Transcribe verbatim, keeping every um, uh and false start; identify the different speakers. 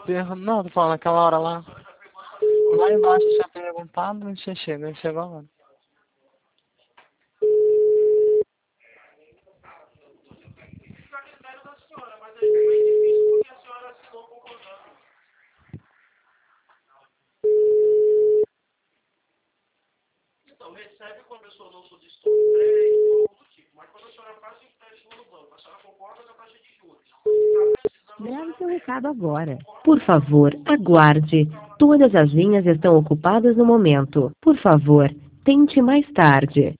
Speaker 1: Per- Não, tô falando aquela hora lá. Lá embaixo eu tinha perguntado, não tinha chegado, ele chegou agora.
Speaker 2: Grave seu recado agora. Por favor, aguarde. Todas as linhas estão ocupadas no momento. Por favor, tente mais tarde.